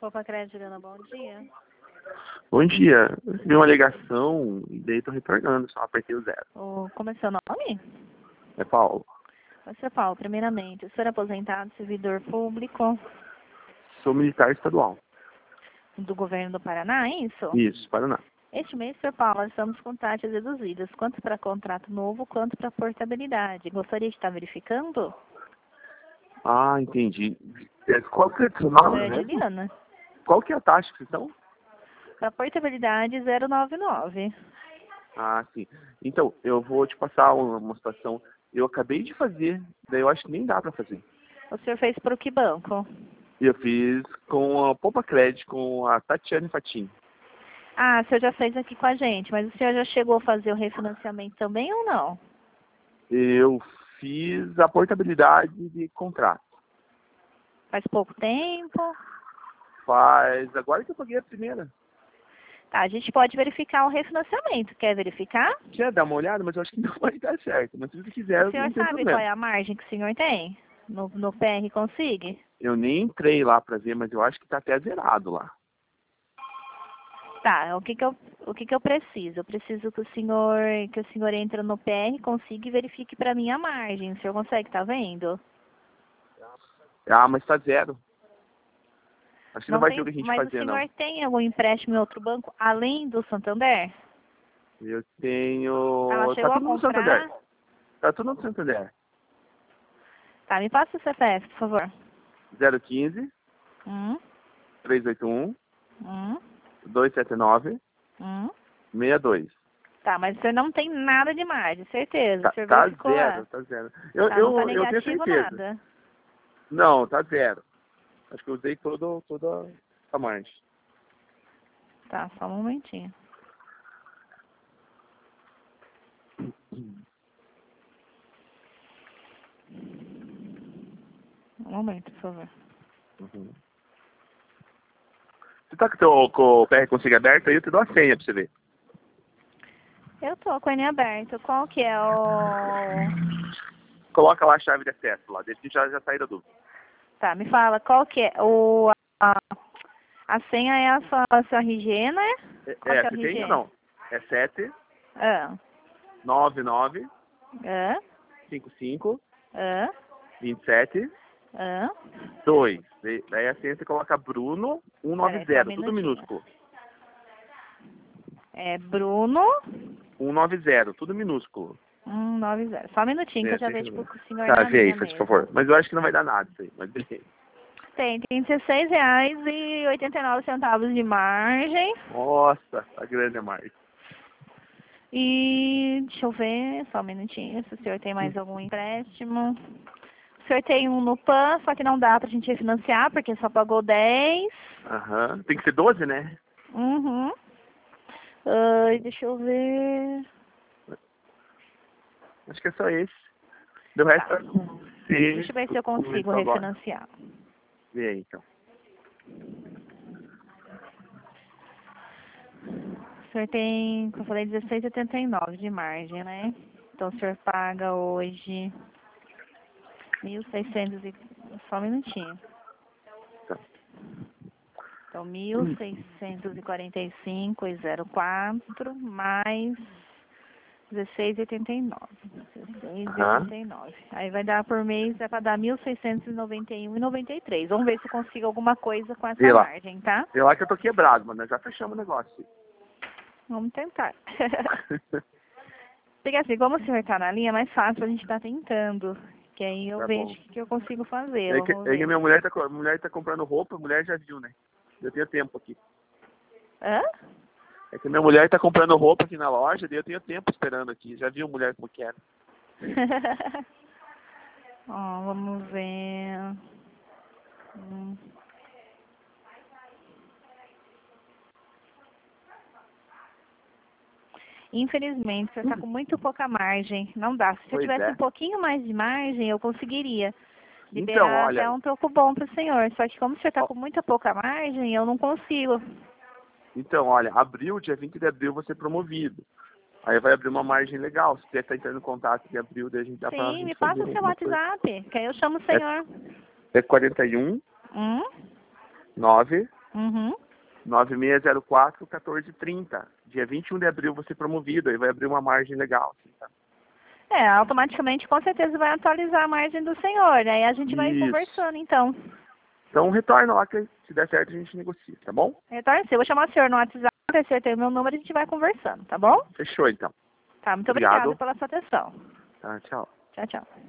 Popa Crédito, Juliana, bom dia. Bom dia. Eu recebi uma ligação e daí tô retornando, só apertei o 0. Como é seu nome? É Paulo. Você, Paulo, primeiramente, o senhor é aposentado, servidor público Sou militar estadual. do governo do Paraná, é isso? Isso, Paraná. Este mês, senhor Paulo, nós estamos com taxas reduzidas, quanto para contrato novo, quanto para portabilidade. Gostaria de estar verificando? Ah, entendi. Qual que é o seu nome, É né? Juliana. Qual que é a taxa que vocês estão? Para portabilidade, 099. Ah, sim. Então, eu vou te passar uma situação. Eu acabei de fazer, daí eu acho que nem dá pra fazer. O senhor fez para o que banco? Eu fiz com a Popa Crédito, com a Tatiane Fatim. Ah, o senhor já fez aqui com a gente, mas o senhor já chegou a fazer o refinanciamento também ou não? Eu fiz a portabilidade de contrato. Faz pouco tempo? Faz agora que eu paguei a primeira. Tá, a gente pode verificar o refinanciamento. Quer verificar? Quer dar uma olhada, mas eu acho que não vai dar certo. Mas se você quiser, O senhor não tem sabe problema. qual é a margem que o senhor tem? No PR Consigue? Eu nem entrei lá pra ver, mas eu acho que tá até zerado lá. Tá, o que que eu preciso? Eu preciso que o senhor entre no PR Consiga e verifique para mim a margem. O senhor consegue, tá vendo? Ah, mas tá zero. Acho que não vai ter Tem, o que a gente mas o fazer, não. senhor tem algum empréstimo em outro banco além do Santander? Eu tenho... Ela Tá chegou a tudo no Santander. comprar? Tá tudo no Santander. Tá, me passa o CPF, por favor. 015 Hum, 381 hum, 279 hum. 62. Tá, mas o senhor não tem nada de margem, certeza. O senhor Tá verificou lá? zero, tá zero. Tá, não tá Eu tenho negativo certeza. nada. Não, tá zero. Acho que eu usei toda a margem. Tá, só um momentinho. Um momento, por favor. Uhum. Você tá com o PR Consigo aberto aí, eu te dou a senha pra você ver. Eu tô com ele aberto. Qual que é o... Coloca lá a chave de acesso lá, desde que já saí da dúvida. Tá, me fala, qual que é a senha é a sua RG, né? Qual que é o Você tem RG? ou não? É 7 Ah, 99 ah, 55 ah, 27 ah. 2. Daí a senha você coloca Bruno Peraí, só um 190, tudo minutinho. minúsculo. É Bruno 190, tudo minúsculo. 190. Só um minutinho que eu já Deixa vejo eu ver. com o senhor Tá, na vê aí, linha faz mesmo. favor. Mas eu acho que não vai dar nada isso aí, mas beleza. Tem R$16,89 de margem. Nossa, tá grande a marca. E deixa eu ver, só um minutinho, se o senhor tem mais algum empréstimo. O senhor tem um no PAN, só que não dá pra gente refinanciar, porque só pagou 10. Aham. Tem que ser 12, né? Uhum. Ai, deixa eu ver. Acho que é só esse. Do resto Tá. é com você. Deixa eu ver se eu consigo Agora. refinanciar. Vê aí, então. O senhor tem, como eu falei, 16,79 de margem, né? Então o senhor paga hoje 1.600 e... Só um minutinho. Tá. Então, 1.645,04 mais 16,89. Aham. 16,89. Aí vai dar por mês, vai para dar 1.691,93. Vamos ver se eu consigo alguma coisa com essa Vê lá. margem, tá? Vê lá que eu tô quebrado, mas nós já fechamos o negócio. Vamos tentar. Porque assim, como o senhor está na linha, é mais fácil a gente estar tentando. Que aí eu Tá vejo bom. o que eu consigo fazer. É que Vamos ver. minha mulher tá comprando roupa, a mulher já viu, né? Eu tenho tempo aqui. Hã? É que minha mulher tá comprando roupa aqui na loja, daí eu tenho tempo esperando aqui. Já viu mulher como que era. Ó, vamos ver. Hum. Infelizmente, você está com muito pouca margem. Não dá. Se eu Pois tivesse é. um pouquinho mais de margem, eu conseguiria Então, liberar olha, até um troco bom para o senhor. Só que como o senhor está ó, com muita pouca margem, eu não consigo. abril, dia 20 de abril, vou ser promovido. Aí vai abrir uma margem legal. Se você tá entrando em contato de abril, daí a gente dá pra Sim, me gente passa fazer o seu alguma coisa. WhatsApp, que aí eu chamo o senhor. É 41 Hum? 9 Uhum. 9604-1430. Dia 21 de abril você promovido, aí vai abrir uma margem legal. Assim, tá? Automaticamente, com certeza, vai atualizar a margem do senhor. Aí a gente vai Isso. conversando, então. Então retorna lá, que se der certo a gente negocia, tá bom? Retorne sim. Eu vou chamar o senhor no WhatsApp, o senhor tem o meu número, a gente vai conversando, tá bom? Fechou, então. Tá, muito Obrigado. obrigada pela sua atenção. Tá, tchau. Tchau, tchau.